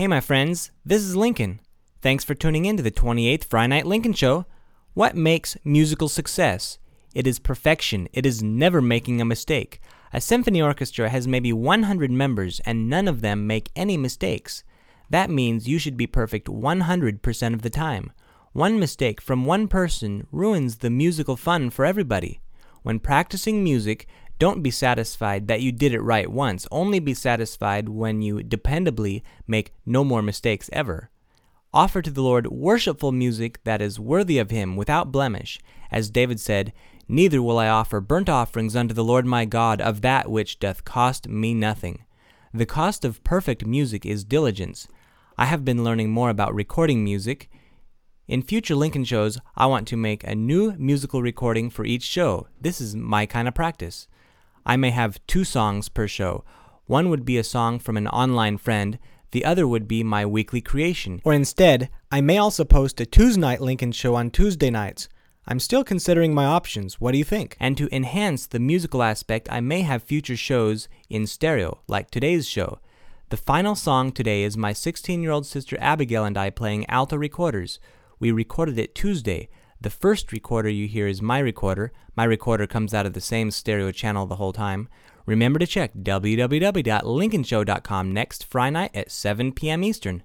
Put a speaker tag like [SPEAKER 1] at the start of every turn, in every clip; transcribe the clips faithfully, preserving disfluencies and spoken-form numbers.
[SPEAKER 1] Hey my friends, this is Lincoln. Thanks for tuning in to the twenty-eighth Friday Night Lincoln Show. What makes musical success? It is perfection. It is never making a mistake. A symphony orchestra has maybe one hundred members and none of them make any mistakes. That means you should be perfect one hundred percent of the time. One mistake from one person ruins the musical fun for everybody. When practicing music, don't be satisfied that you did it right once. Only be satisfied when you dependably make no more mistakes ever. Offer to the Lord worshipful music that is worthy of Him without blemish. As David said, "Neither will I offer burnt offerings unto the Lord my God of that which doth cost me nothing." The cost of perfect music is diligence. I have been learning more about recording music. In future Lincoln shows, I want to make a new musical recording for each show. This is my kind of practice. I may have two songs per show. One would be a song from an online friend. The other would be my weekly creation. Or instead, I may also post a Tuesday night Lincoln show on Tuesday nights. I'm still considering my options. What do you think? And to enhance the musical aspect, I may have future shows in stereo, like today's show. The final song today is my sixteen-year-old sister Abigail and I playing alto recorders. We recorded it Tuesday. The first recorder you hear is my recorder. My recorder comes out of the same stereo channel the whole time. Remember to check w w w dot lincoln show dot com next Friday night at seven p.m. Eastern.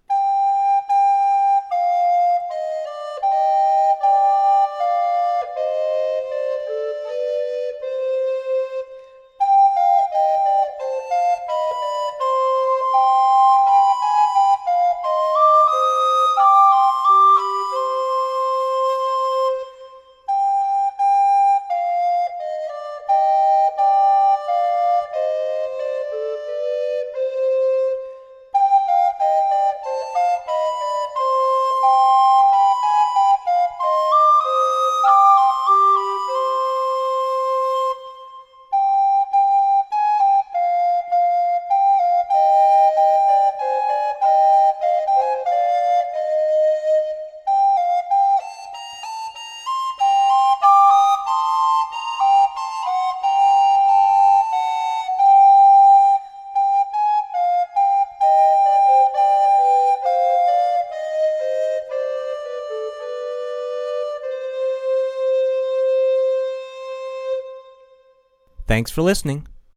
[SPEAKER 1] Thanks for listening.